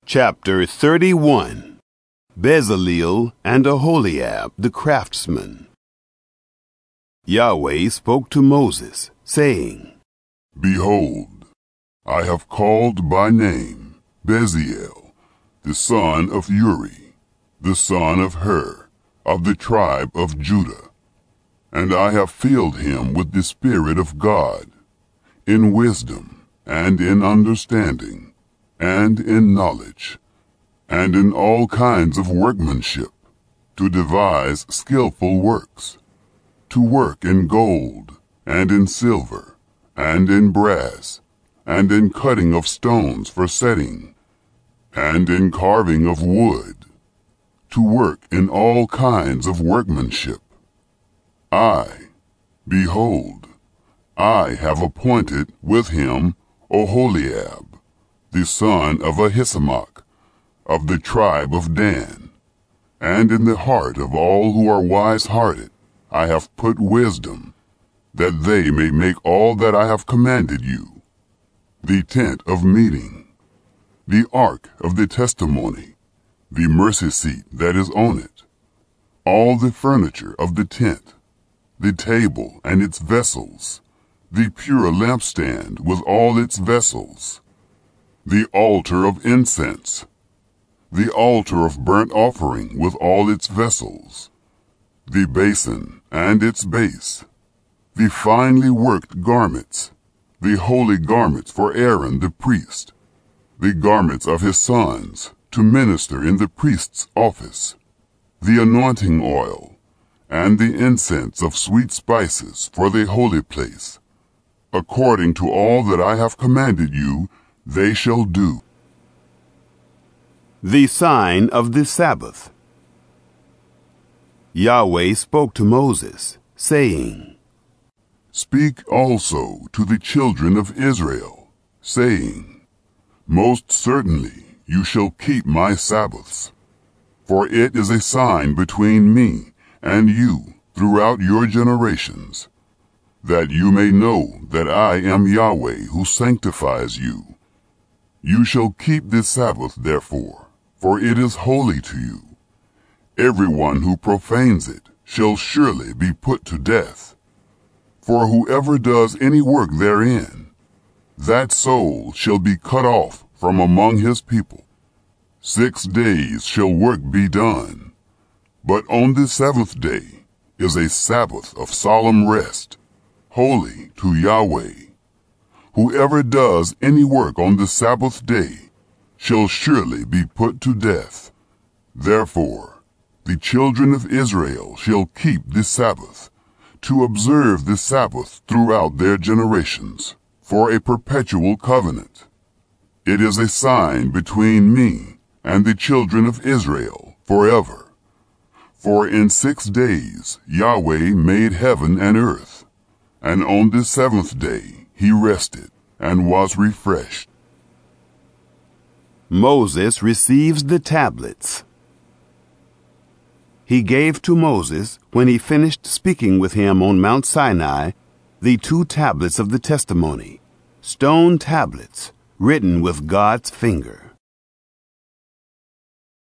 Chapter 31. Bezaleel and Aholiab the craftsman. Yahweh spoke to Moses, saying, Behold, I have called by name Bezaleel, the son of Uri, the son of Hur, of the tribe of Judah. And I have filled him with the Spirit of God, in wisdom, and in understanding, and in knowledge, and in all kinds of workmanship, to devise skillful works, to work in gold, and in silver, and in brass, and in cutting of stones for setting, and in carving of wood, to work in all kinds of workmanship. Behold, I have appointed with him Aholiab, the son of Ahisamach, of the tribe of Dan. And in the heart of all who are wise-hearted I have put wisdom, that they may make all that I have commanded you: the tent of meeting, the ark of the testimony, the mercy seat that is on it, all the furniture of the tent, the table and its vessels, the pure lampstand with all its vessels, the altar of incense, the altar of burnt offering with all its vessels, the basin and its base, the finely worked garments, the holy garments for Aaron the priest, the garments of his sons to minister in the priest's office, the anointing oil, and the incense of sweet spices for the holy place. According to all that I have commanded you, they shall do. The sign of the Sabbath. Yahweh spoke to Moses, saying, Speak also to the children of Israel, saying, Most certainly you shall keep my Sabbaths, for it is a sign between me and you throughout your generations, that you may know that I am Yahweh who sanctifies you. You shall keep this Sabbath, therefore, for it is holy to you. Everyone who profanes it shall surely be put to death. For whoever does any work therein, that soul shall be cut off from among his people. 6 days shall work be done, but on the 7th day is a Sabbath of solemn rest, holy to Yahweh. Whoever does any work on the Sabbath day shall surely be put to death. Therefore, the children of Israel shall keep the Sabbath, to observe the Sabbath throughout their generations, for a perpetual covenant. It is a sign between me and the children of Israel forever. For in 6 days Yahweh made heaven and earth, and on the 7th day he rested and was refreshed. Moses receives the tablets. He gave to Moses, when he finished speaking with him on Mount Sinai, the 2 tablets of the testimony, stone tablets written with God's finger.